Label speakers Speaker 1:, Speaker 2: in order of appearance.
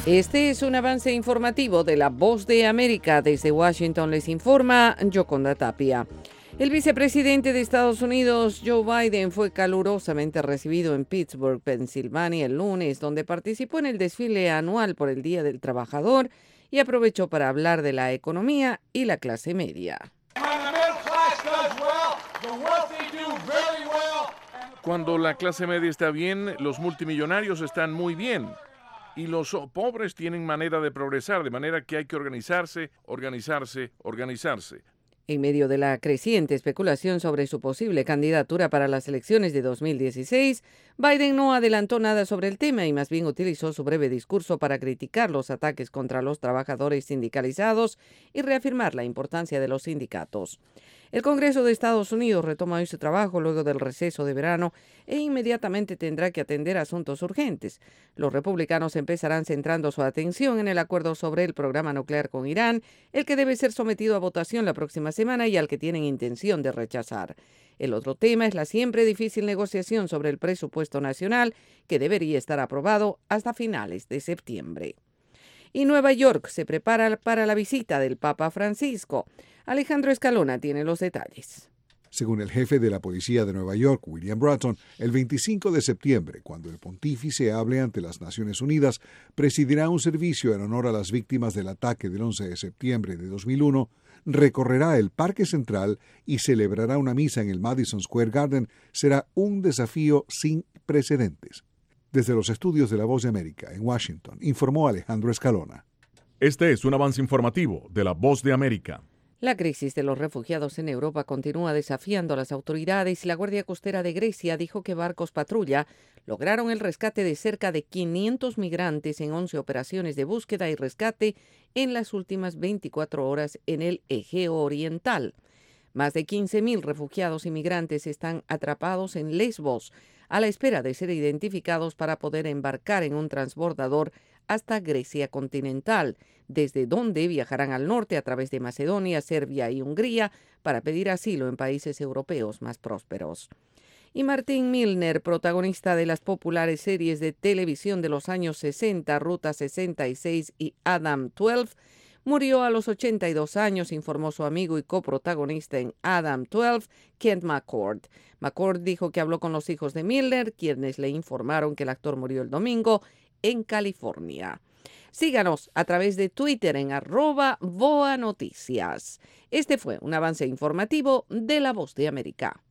Speaker 1: Este es un avance informativo de La Voz de América. Desde Washington les informa Yoconda Tapia. El vicepresidente de Estados Unidos, Joe Biden, fue calurosamente recibido en Pittsburgh, Pensilvania, el lunes, donde participó en el desfile anual por el Día del Trabajador y aprovechó para hablar de la economía y la clase media.
Speaker 2: Cuando la clase media está bien, los multimillonarios están muy bien. Y los pobres tienen manera de progresar, de manera que hay que organizarse.
Speaker 1: En medio de la creciente especulación sobre su posible candidatura para las elecciones de 2016, Biden no adelantó nada sobre el tema y más bien utilizó su breve discurso para criticar los ataques contra los trabajadores sindicalizados y reafirmar la importancia de los sindicatos. El Congreso de Estados Unidos retoma hoy su trabajo luego del receso de verano e inmediatamente tendrá que atender asuntos urgentes. Los republicanos empezarán centrando su atención en el acuerdo sobre el programa nuclear con Irán, el que debe ser sometido a votación la próxima semana y al que tienen intención de rechazar. El otro tema es la siempre difícil negociación sobre el presupuesto nacional, que debería estar aprobado hasta finales de septiembre. Y Nueva York se prepara para la visita del Papa Francisco. Alejandro Escalona tiene los detalles.
Speaker 3: Según el jefe de la policía de Nueva York, William Bratton, el 25 de septiembre, cuando el pontífice hable ante las Naciones Unidas, presidirá un servicio en honor a las víctimas del ataque del 11 de septiembre de 2001, recorrerá el Parque Central y celebrará una misa en el Madison Square Garden. Será un desafío sin precedentes. Desde los estudios de La Voz de América, en Washington, informó Alejandro Escalona.
Speaker 2: Este es un avance informativo de La Voz de América.
Speaker 1: La crisis de los refugiados en Europa continúa desafiando a las autoridades y la Guardia Costera de Grecia dijo que barcos patrulla lograron el rescate de cerca de 500 migrantes en 11 operaciones de búsqueda y rescate en las últimas 24 horas en el Egeo Oriental. Más de 15.000 refugiados y migrantes están atrapados en Lesbos, a la espera de ser identificados para poder embarcar en un transbordador hasta Grecia continental, desde donde viajarán al norte a través de Macedonia, Serbia y Hungría para pedir asilo en países europeos más prósperos. Y Martin Milner, protagonista de las populares series de televisión de los años 60, Ruta 66 y Adam 12, murió a los 82 años, informó su amigo y coprotagonista en Adam 12, Kent McCord. McCord dijo que habló con los hijos de Milner, quienes le informaron que el actor murió el domingo en California. Síganos a través de Twitter en @VOA Noticias. Este fue un avance informativo de La Voz de América.